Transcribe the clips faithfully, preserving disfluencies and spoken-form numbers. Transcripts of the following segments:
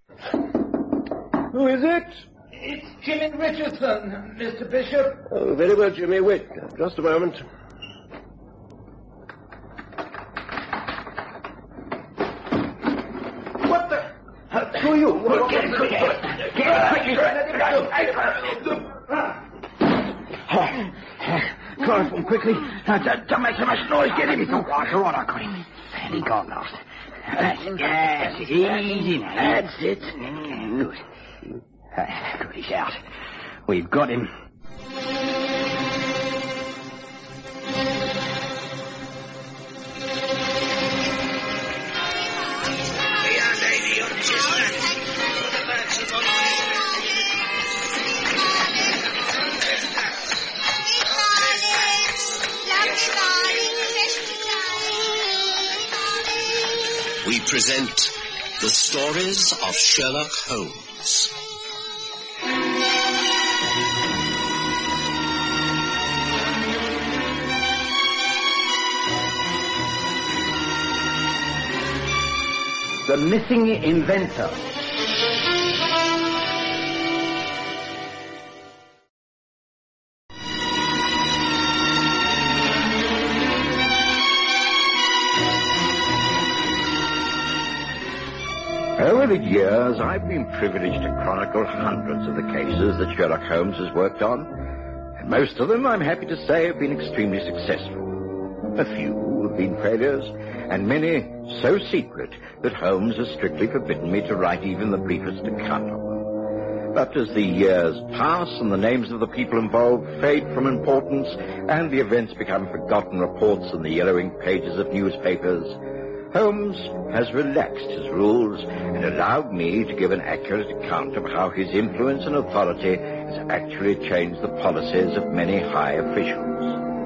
Who is it? It's Jimmy Richardson, Mister Bishop. Oh, very well, Jimmy. Wait just a moment. What the... Who are you? What, Get him, get Chloroform, quickly. Now, don't, don't make so much noise. Get him. It's all right, all right, I got him. And he got lost. That's, yes, easy now. That's it. Mm, good. Uh, good, he's out. We've got him. We present the stories of Sherlock Holmes. The Missing Inventor. Over the years, I've been privileged to chronicle hundreds of the cases that Sherlock Holmes has worked on, and most of them, I'm happy to say, have been extremely successful. A few have been failures, and many so secret that Holmes has strictly forbidden me to write even the briefest account of them. But as the years pass and the names of the people involved fade from importance, and the events become forgotten reports in the yellowing pages of newspapers, Holmes has relaxed his rules and allowed me to give an accurate account of how his influence and authority has actually changed the policies of many high officials.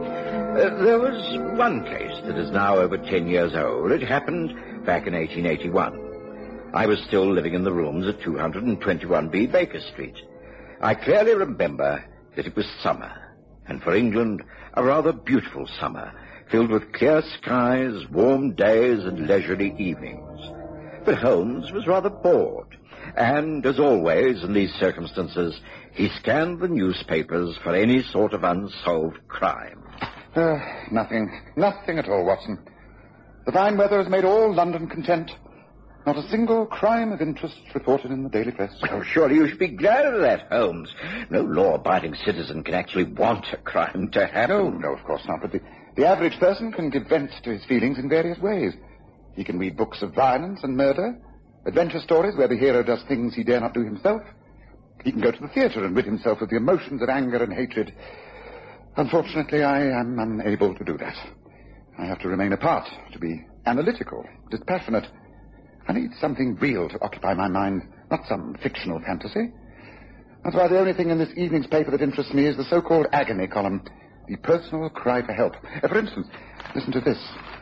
Uh, there was one case that is now over ten years old. It happened back in eighteen eighty-one. I was still living in the rooms at two twenty-one B Baker Street. I clearly remember that it was summer, and for England, a rather beautiful summer, filled with clear skies, warm days, and leisurely evenings. But Holmes was rather bored, and, as always in these circumstances, he scanned the newspapers for any sort of unsolved crime. Uh, nothing. Nothing at all, Watson. The fine weather has made all London content. Not a single crime of interest reported in the daily press. Well, surely you should be glad of that, Holmes. No law-abiding citizen can actually want a crime to happen. No, no, of course not, but the... The average person can give vent to his feelings in various ways. He can read books of violence and murder, adventure stories where the hero does things he dare not do himself. He can go to the theatre and rid himself of the emotions of anger and hatred. Unfortunately, I am unable to do that. I have to remain apart, to be analytical, dispassionate. I need something real to occupy my mind, not some fictional fantasy. That's why the only thing in this evening's paper that interests me is the so-called agony column. The personal cry for help. Uh, for instance, listen to this.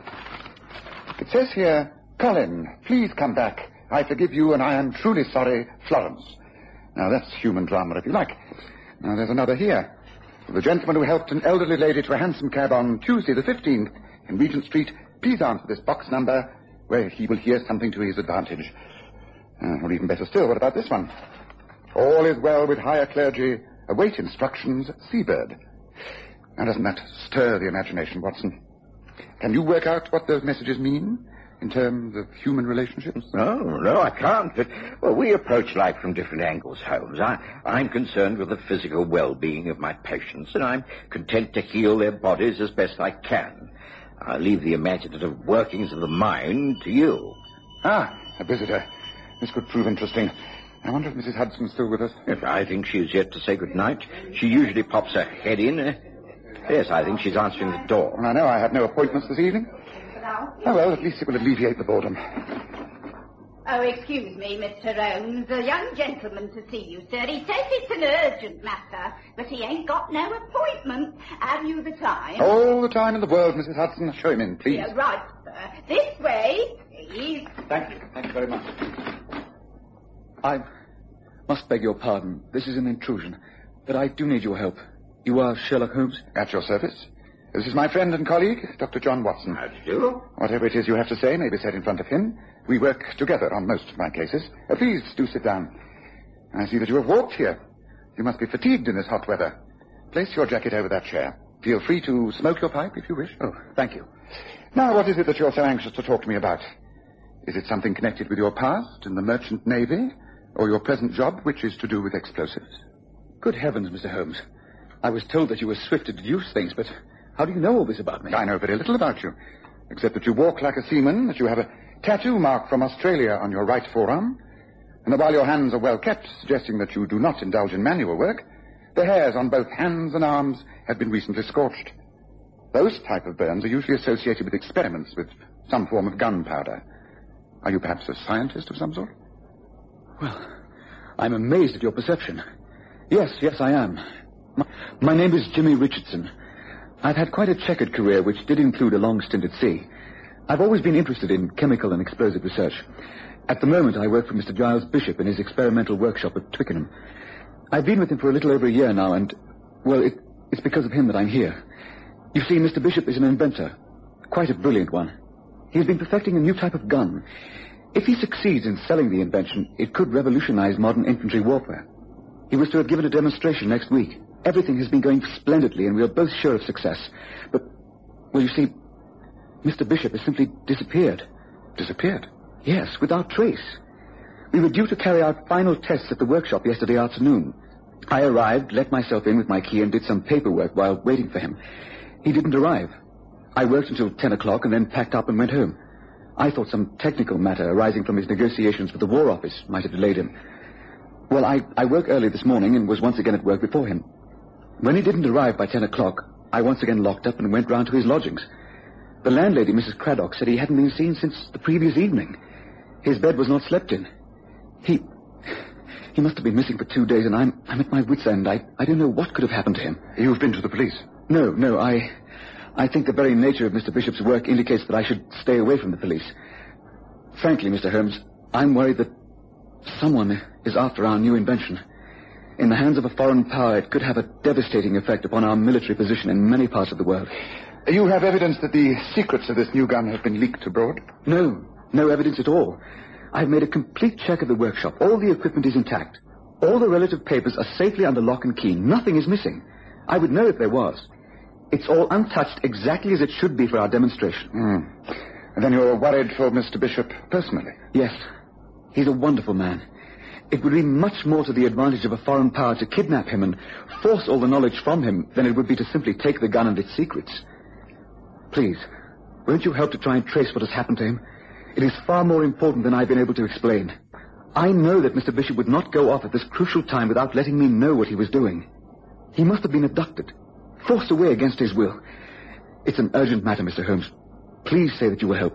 It says here, Colin, please come back. I forgive you and I am truly sorry, Florence. Now, that's human drama, if you like. Now, there's another here. The gentleman who helped an elderly lady to a hansom cab on Tuesday the fifteenth in Regent Street, please answer this box number where he will hear something to his advantage. Uh, or even better still, what about this one? All is well with higher clergy. Await instructions, Seabird. Now, doesn't that stir the imagination, Watson? Can you work out what those messages mean in terms of human relationships? No, no, I can't. But, well, we approach life from different angles, Holmes. I, I'm concerned with the physical well-being of my patients, and I'm content to heal their bodies as best I can. I leave the imaginative workings of the mind to you. Ah, a visitor. This could prove interesting. I wonder if Missus Hudson's still with us. Yes, I think she is yet to say good night. She usually pops her head in. Uh, yes, I think she's answering the door. Well, I know I have no appointments this evening. Oh, well, at least it will alleviate the boredom. Oh, excuse me, Mister Holmes. A young gentleman to see you, sir. He says it's an urgent matter, but he ain't got no appointment. Have you the time? All the time in the world, Missus Hudson. Show him in, please. Yeah, right, sir. This way, please. Thank you. Thank you very much. I must beg your pardon. This is an intrusion, but I do need your help. You are Sherlock Holmes? At your service. This is my friend and colleague, Doctor John Watson. How do you do? Whatever it is you have to say may be said in front of him. We work together on most of my cases. Uh, please do sit down. I see that you have walked here. You must be fatigued in this hot weather. Place your jacket over that chair. Feel free to smoke your pipe if you wish. Oh, thank you. Now, what is it that you're so anxious to talk to me about? Is it something connected with your past in the merchant navy, or your present job, which is to do with explosives? Good heavens, Mister Holmes. I was told that you were swift to deduce things, but how do you know all this about me? I know very little about you, except that you walk like a seaman, that you have a tattoo mark from Australia on your right forearm, and that while your hands are well kept, suggesting that you do not indulge in manual work, the hairs on both hands and arms have been recently scorched. Those type of burns are usually associated with experiments with some form of gunpowder. Are you perhaps a scientist of some sort? Well, I'm amazed at your perception. Yes, yes, I am. My, my name is Jimmy Richardson. I've had quite a checkered career, which did include a long stint at sea. I've always been interested in chemical and explosive research. At the moment, I work for Mister Giles Bishop in his experimental workshop at Twickenham. I've been with him for a little over a year now, and, well, it, it's because of him that I'm here. You see, Mister Bishop is an inventor, quite a brilliant one. He's been perfecting a new type of gun. If he succeeds in selling the invention, it could revolutionize modern infantry warfare. He was to have given a demonstration next week. Everything has been going splendidly, and we are both sure of success. But, well, you see, Mister Bishop has simply disappeared. Disappeared? Yes, without trace. We were due to carry out final tests at the workshop yesterday afternoon. I arrived, let myself in with my key, and did some paperwork while waiting for him. He didn't arrive. I worked until ten o'clock and then packed up and went home. I thought some technical matter arising from his negotiations with the War Office might have delayed him. Well, I, I woke early this morning and was once again at work before him. When he didn't arrive by ten o'clock, I once again locked up and went round to his lodgings. The landlady, Missus Craddock, said he hadn't been seen since the previous evening. His bed was not slept in. He... He must have been missing for two days, and I'm, I'm at my wit's end. I, I don't know what could have happened to him. You've been to the police? No, no, I... I think the very nature of Mister Bishop's work indicates that I should stay away from the police. Frankly, Mister Holmes, I'm worried that someone is after our new invention. In the hands of a foreign power, it could have a devastating effect upon our military position in many parts of the world. You have evidence that the secrets of this new gun have been leaked abroad? No, no evidence at all. I've made a complete check of the workshop. All the equipment is intact. All the relative papers are safely under lock and key. Nothing is missing. I would know if there was. It's all untouched exactly as it should be for our demonstration. Mm. And then you're worried for Mister Bishop personally? Yes. He's a wonderful man. It would be much more to the advantage of a foreign power to kidnap him and force all the knowledge from him than it would be to simply take the gun and its secrets. Please, won't you help to try and trace what has happened to him? It is far more important than I've been able to explain. I know that Mister Bishop would not go off at this crucial time without letting me know what he was doing. He must have been abducted, forced away against his will. It's an urgent matter, Mister Holmes. Please say that you will help.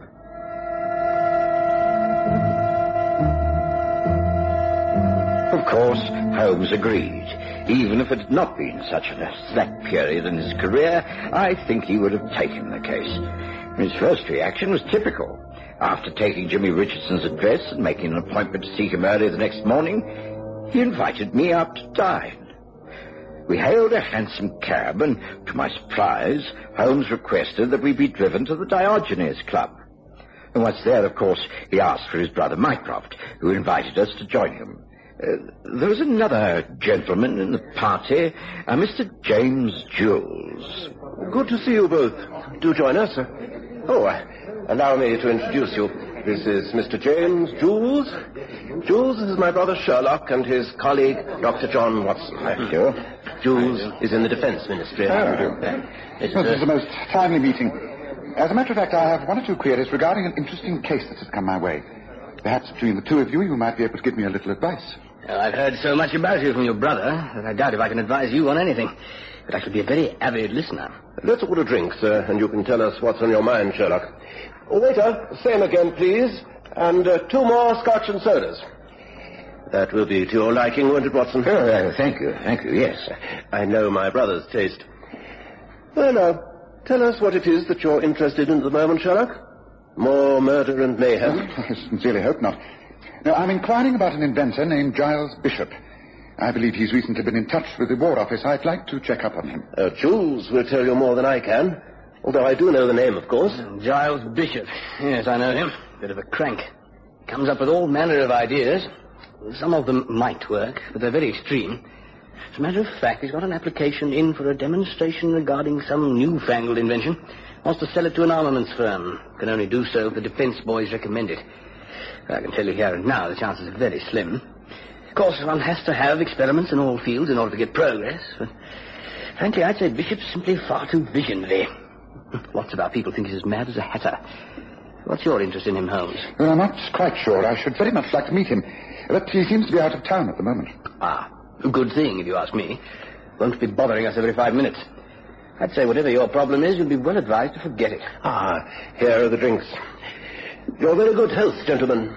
Of course, Holmes agreed. Even if it had not been such a slack period in his career, I think he would have taken the case. His first reaction was typical. After taking Jimmy Richardson's address and making an appointment to see him early the next morning, he invited me out to dine. We hailed a hansom cab, and to my surprise, Holmes requested that we be driven to the Diogenes Club. And once there, of course, he asked for his brother Mycroft, who invited us to join him. Uh, there was another gentleman in the party, uh, Mister James Jules. Good to see you both. Do join us. Oh, uh, allow me to introduce you. This is Mister James Jules. Jules is my brother Sherlock and his colleague, Doctor John Watson. Thank you. Jules is in the Defense Ministry. Oh, uh, this is a most timely meeting. As a matter of fact, I have one or two queries regarding an interesting case that has come my way. Perhaps between the two of you, you might be able to give me a little advice. Well, I've heard so much about you from your brother that I doubt if I can advise you on anything. But I should be a very avid listener. Let's order drinks, sir, and you can tell us what's on your mind, Sherlock. Oh, waiter, same again, please. And uh, two more scotch and sodas. That will be to your liking, won't it, Watson? Oh, uh, thank you, thank you, yes. I know my brother's taste. Well, now, tell us what it is that you're interested in at the moment, Sherlock. More murder and mayhem? I sincerely hope not. No, I'm inquiring about an inventor named Giles Bishop. I believe he's recently been in touch with the War Office. I'd like to check up on him. Uh, Jules will tell you more than I can. Although I do know the name, of course. Giles Bishop. Yes, I know him. Bit of a crank. Comes up with all manner of ideas. Some of them might work, but they're very extreme. As a matter of fact, he's got an application in for a demonstration regarding some newfangled invention. Wants to sell it to an armaments firm. Can only do so if the defense boys recommend it. I can tell you here and now the chances are very slim. Of course, one has to have experiments in all fields in order to get progress. But frankly, I'd say Bishop's simply far too visionary. Lots of our people think he's as mad as a hatter. What's your interest in him, Holmes? Well, I'm not quite sure. I should very much like to meet him. But he seems to be out of town at the moment. Ah, a good thing, if you ask me. Won't be bothering us every five minutes. I'd say whatever your problem is, you'd be well advised to forget it. Ah, here are the drinks. Your very good health, gentlemen.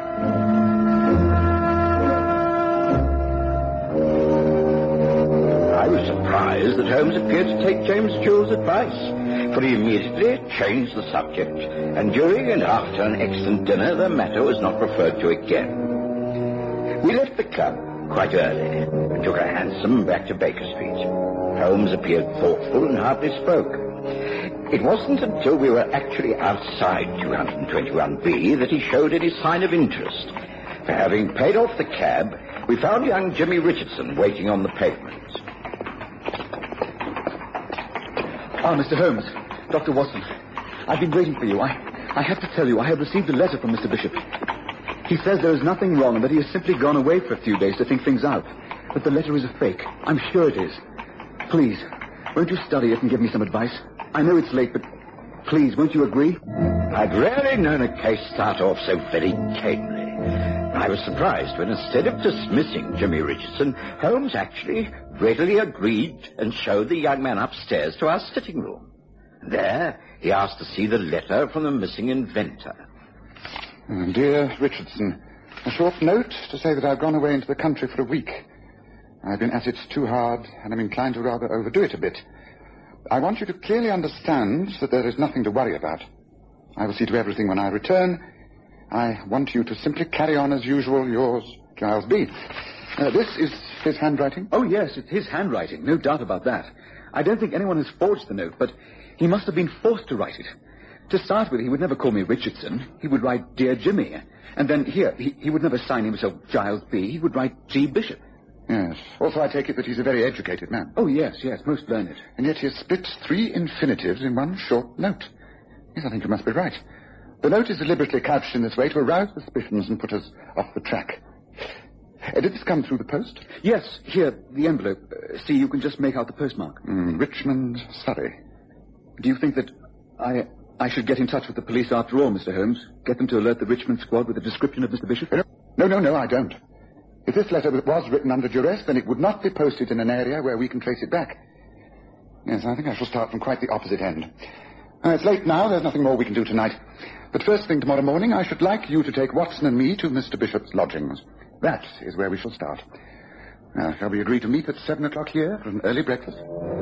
I was surprised that Holmes appeared to take James Jewell's advice, for he immediately changed the subject, and during and after an excellent dinner, the matter was not referred to again. We left the club quite early and took a hansom back to Baker Street. Holmes appeared thoughtful and hardly spoke. It wasn't until we were actually outside two twenty-one B that he showed any sign of interest. For having paid off the cab, we found young Jimmy Richardson waiting on the pavement. Ah, Mister Holmes. Doctor Watson. I've been waiting for you. I, I have to tell you, I have received a letter from Mister Bishop. He says there is nothing wrong, but he has simply gone away for a few days to think things out. But the letter is a fake. I'm sure it is. Please, won't you study it and give me some advice? I know it's late, but please, won't you agree? I'd rarely known a case start off so very tamely. I was surprised when, instead of dismissing Jimmy Richardson, Holmes actually readily agreed and showed the young man upstairs to our sitting room. There, he asked to see the letter from the missing inventor. Oh, dear Richardson, a short note to say that I've gone away into the country for a week. I've been at it too hard, and I'm inclined to rather overdo it a bit. I want you to clearly understand that there is nothing to worry about. I will see to everything when I return. I want you to simply carry on as usual, yours, Giles B. Uh, this is his handwriting? Oh, yes, it's his handwriting, no doubt about that. I don't think anyone has forged the note, but he must have been forced to write it. To start with, he would never call me Richardson. He would write Dear Jimmy. And then here, he, he would never sign himself Giles B. He would write G. Bishop. Yes. Also, I take it that he's a very educated man. Oh, yes, yes, most learned. And yet he has split three infinitives in one short note. Yes, I think you must be right. The note is deliberately couched in this way to arouse suspicions and put us off the track. Uh, did this come through the post? Yes, here, the envelope. Uh, see, you can just make out the postmark. Mm, Richmond, Surrey. Do you think that I I should get in touch with the police after all, Mister Holmes? Get them to alert the Richmond squad with a description of Mister Bishop? No, no, no, I don't. If this letter was written under duress, then it would not be posted in an area where we can trace it back. Yes, I think I shall start from quite the opposite end. Uh, it's late now. There's nothing more we can do tonight. But first thing tomorrow morning, I should like you to take Watson and me to Mister Bishop's lodgings. That is where we shall start. Now, shall we agree to meet at seven o'clock here for an early breakfast?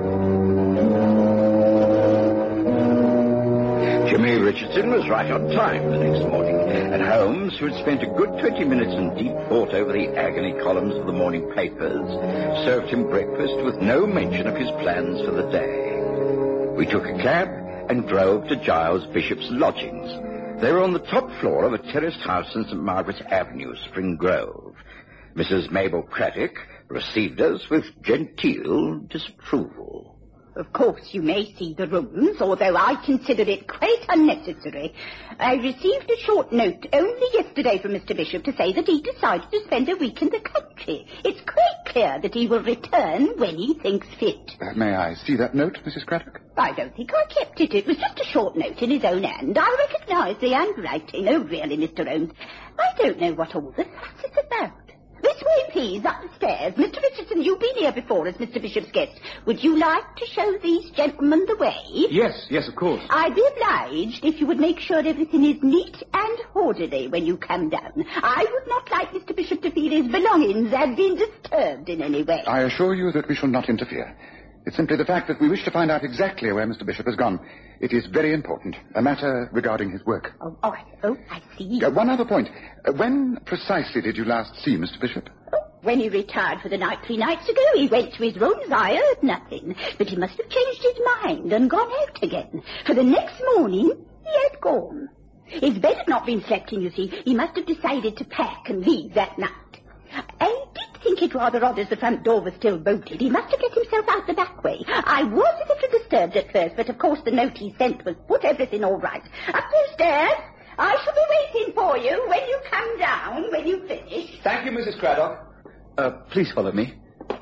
Jimmy Richardson was right on time the next morning, and Holmes, who had spent a good twenty minutes in deep thought over the agony columns of the morning papers, served him breakfast with no mention of his plans for the day. We took a cab and drove to Giles Bishop's lodgings. They were on the top floor of a terraced house in Saint Margaret's Avenue, Spring Grove. Missus Mabel Craddock received us with genteel disapproval. Of course, you may see the rooms, although I consider it quite unnecessary. I received a short note only yesterday from Mister Bishop to say that he decided to spend a week in the country. It's quite clear that he will return when he thinks fit. Uh, may I see that note, Missus Craddock? I don't think I kept it. It was just a short note in his own hand. I recognise the handwriting. Oh, really, Mister Holmes, I don't know what all the fuss is about. This way, please, up the stairs. Mister Richardson, you've been here before as Mister Bishop's guest. Would you like to show these gentlemen the way? Yes, yes, of course. I'd be obliged if you would make sure everything is neat and orderly when you come down. I would not like Mister Bishop to feel his belongings had been disturbed in any way. I assure you that we shall not interfere. It's simply the fact that we wish to find out exactly where Mister Bishop has gone. It is very important. A matter regarding his work. Oh, oh, I, oh, I see. Uh, one other point. Uh, when precisely did you last see Mister Bishop? Oh, When he retired for the night three nights ago, he went to his rooms. I heard nothing. But he must have changed his mind and gone out again. For the next morning, he had gone. His bed had not been slept in, you see. He must have decided to pack and leave that night. I did think it rather odd as the front door was still bolted. He must have let himself out the back way. I was a little disturbed at first, but of course the note he sent was put everything all right. Up the stairs. I shall be waiting for you when you come down, when you finish. Thank you, Missus Craddock. Uh, please follow me.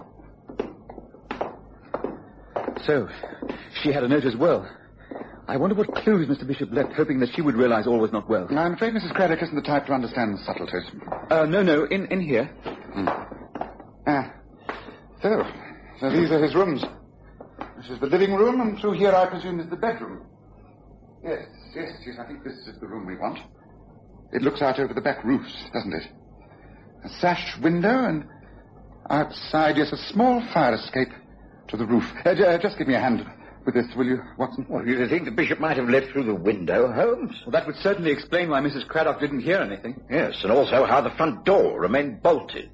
So, she had a note as well. I wonder what clues Mister Bishop left, hoping that she would realize all was not well. I'm afraid Missus Craddock isn't the type to understand subtleties. Uh, no, no, in, in here. Hmm. Ah. So, so these are his rooms. This is the living room, and through here, I presume, is the bedroom. Yes, yes, yes, I think this is the room we want. It looks out over the back roofs, doesn't it? A sash window, and outside, yes, a small fire escape to the roof. Uh, j- uh, just give me a hand with this, will you, Watson? Well, you think the bishop might have left through the window, Holmes? Well, that would certainly explain why Missus Craddock didn't hear anything. Yes, and also how the front door remained bolted.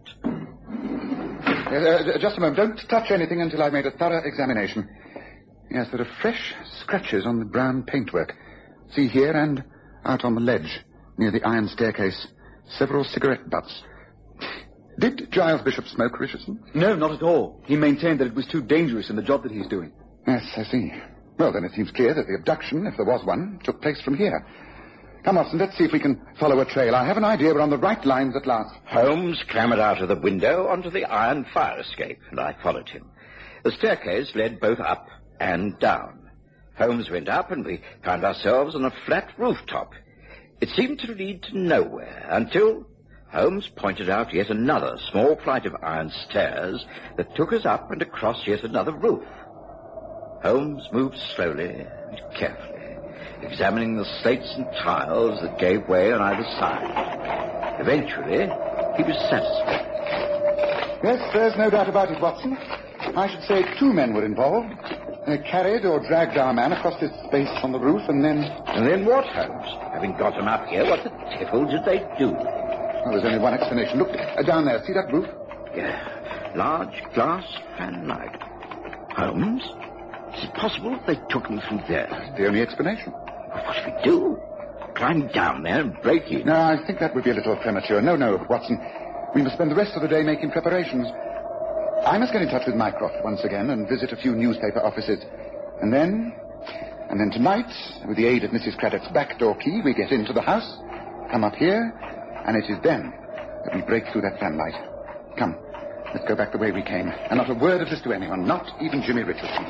Uh, uh, just a moment. Don't touch anything until I've made a thorough examination. Yes, there are fresh scratches on the brown paintwork. See here and out on the ledge, near the iron staircase. Several cigarette butts. Did Giles Bishop smoke, Richardson? No, not at all. He maintained that it was too dangerous in the job that he's doing. Yes, I see. Well, then it seems clear that the abduction, if there was one, took place from here. Come, Watson, let's see if we can follow a trail. I have an idea we're on the right lines at last. Holmes clambered out of the window onto the iron fire escape, and I followed him. The staircase led both up and down. Holmes went up, and we found ourselves on a flat rooftop. It seemed to lead to nowhere, until Holmes pointed out yet another small flight of iron stairs that took us up and across yet another roof. Holmes moved slowly and carefully, examining the slates and tiles that gave way on either side. Eventually, he was satisfied. Yes, there's no doubt about it, Watson. I should say two men were involved. They carried or dragged our man across this space on the roof, and then... And then what, Holmes? Having got him up here, what the devil did they do? Well, there's only one explanation. Look, uh, down there. See that roof? Yeah. Large glass fanlight. Holmes? Is it possible that they took me through there? That's the only explanation. Well, what should we do? Climb down there and break in? No, I think that would be a little premature. No, no, Watson. We must spend the rest of the day making preparations. I must get in touch with Mycroft once again and visit a few newspaper offices. And then... And then tonight, with the aid of Missus Craddock's back door key, we get into the house, come up here, and it is then that we break through that fanlight. Come, let's go back the way we came. And not a word of this to anyone, not even Jimmy Richardson.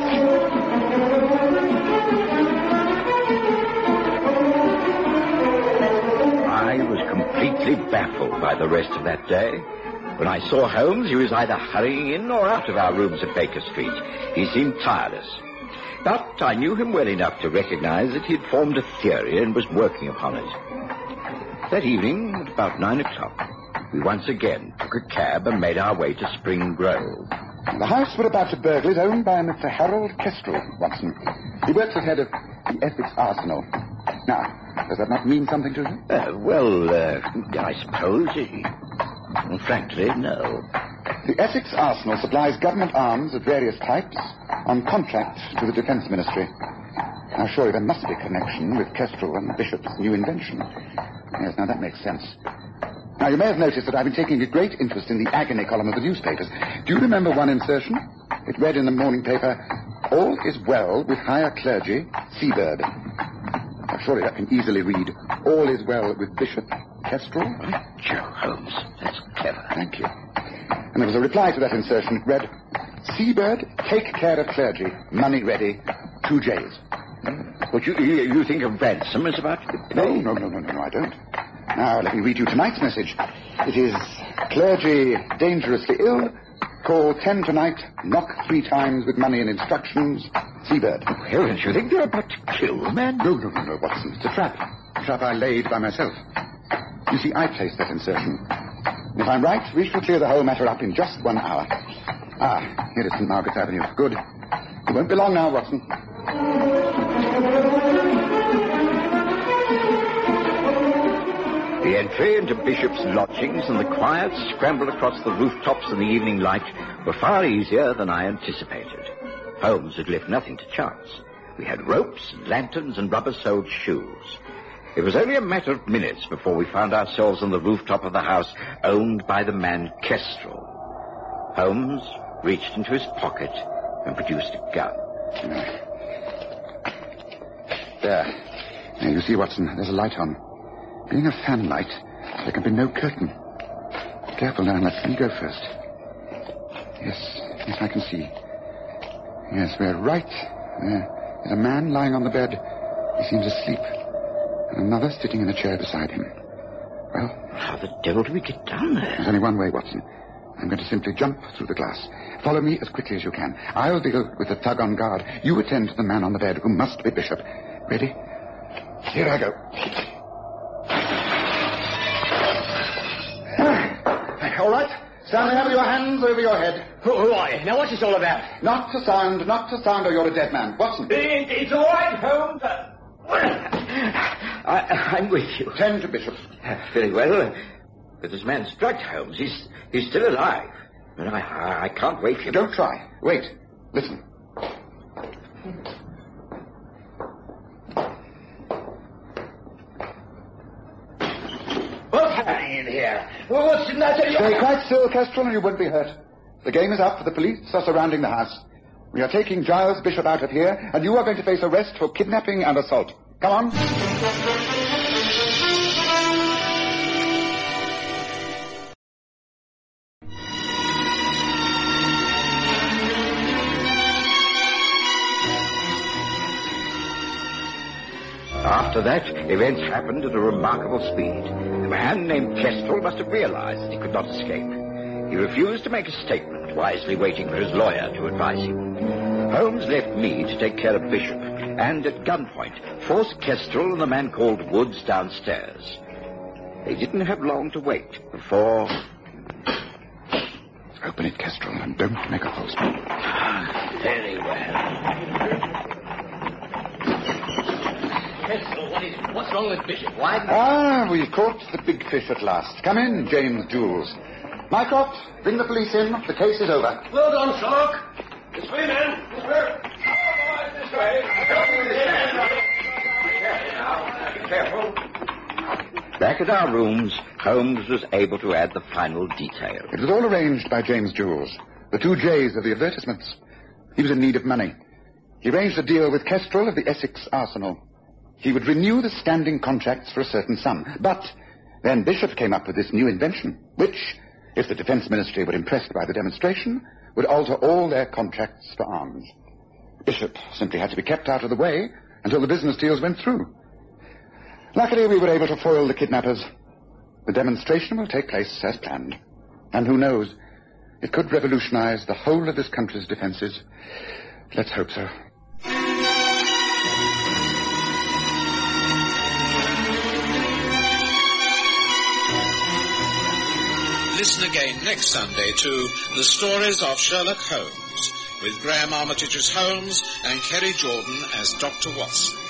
I was completely baffled by the rest of that day. When I saw Holmes, he was either hurrying in or out of our rooms at Baker Street. He seemed tireless. But I knew him well enough to recognize that he'd formed a theory and was working upon it. That evening, at about nine o'clock, we once again took a cab and made our way to Spring Grove. The house we're about to burgle is owned by a Mister Harold Kestrel, Watson. He works as head of the Essex Arsenal. Now, does that not mean something to you? Uh, well, uh, I suppose it... Well, frankly, no. The Essex Arsenal supplies government arms of various types on contract to the Defence Ministry. Now, surely there must be a connection with Kestrel and the Bishop's new invention. Yes, now that makes sense. Now, you may have noticed that I've been taking a great interest in the agony column of the newspapers. Do you remember one insertion? It read in the morning paper, "All is well with higher clergy, Seabird." Now, surely that can easily read, "All is well with Bishop Kestrel." By Joe, Holmes, that's clever. Thank you. And there was a reply to that insertion. It read, "Seabird, take care of clergy. Money ready. Two J's." But you, you, you think a ransom is about to be paid? No, no, no, no, no, no, I don't. Now, let me read you tonight's message. It is, "Clergy dangerously ill. Call ten tonight. Knock three times with money and instructions. Seabird." Oh, heavens, you think they're about to kill a man? No, no, no, no, Watson. It's a trap. A trap I laid by myself. You see, I placed that insertion. If I'm right, we shall clear the whole matter up in just one hour. Ah, here is Saint Margaret's Avenue. Good. It won't be long now, Watson. The entry into Bishop's lodgings and the quiet scramble across the rooftops in the evening light were far easier than I anticipated. Holmes had left nothing to chance. We had ropes and lanterns and rubber-soled shoes. It was only a matter of minutes before we found ourselves on the rooftop of the house owned by the man Kestrel. Holmes reached into his pocket and produced a gun. There. Now, you see, Watson, there's a light on. Being a fan light, there can be no curtain. Careful now, let me go first. Yes, yes, I can see. Yes, we're right. There is a man lying on the bed. He seems asleep. And another sitting in a chair beside him. Well? How the devil do we get down there? There's only one way, Watson. I'm going to simply jump through the glass. Follow me as quickly as you can. I'll deal with the thug on guard. You attend to the man on the bed, who must be Bishop. Ready? Here I go. All right. Stand there with your hands over your head. Who, who are you? Now, what's this all about? Not to sound, not to sound, or you're a dead man. Watson. It, it's all right, Holmes. I, I'm with you. Tend to Bishop. Very well. But this man's drugged, Holmes. He's, he's still alive. And I, I, I can't wake him. Don't try. Wait. Listen. What's happening in here? Well, what's in that? Stay quite still, Kestrel, and you won't be hurt. The game is up. The police are surrounding the house. We are taking Giles Bishop out of here, and you are going to face arrest for kidnapping and assault. Come on. After that, events happened at a remarkable speed. The man named Kestrel must have realized that he could not escape. He refused to make a statement, wisely waiting for his lawyer to advise him. Holmes left me to take care of Bishop, and at gunpoint, forced Kestrel and the man called Woods downstairs. They didn't have long to wait before... Open it, Kestrel, and don't make a false move. Very well. Kestrel, what is it? What's wrong with Bishop? Why? Ah, we caught the big fish at last. Come in, James Jules. Mycroft, bring the police in. The case is over. Well done, Sherlock. This way, man. This way. This way. Careful. Back at our rooms, Holmes was able to add the final detail. It was all arranged by James Jules, the two J's of the advertisements. He was in need of money. He arranged a deal with Kestrel of the Essex Arsenal. He would renew the standing contracts for a certain sum. But then Bishop came up with this new invention, which, if the Defense Ministry were impressed by the demonstration, would alter all their contracts for arms. Bishop simply had to be kept out of the way until the business deals went through. Luckily, we were able to foil the kidnappers. The demonstration will take place as planned. And who knows, it could revolutionize the whole of this country's defenses. Let's hope so. Listen again next Sunday to The Stories of Sherlock Holmes, with Graham Armitage as Holmes and Kerry Jordan as Doctor Watson.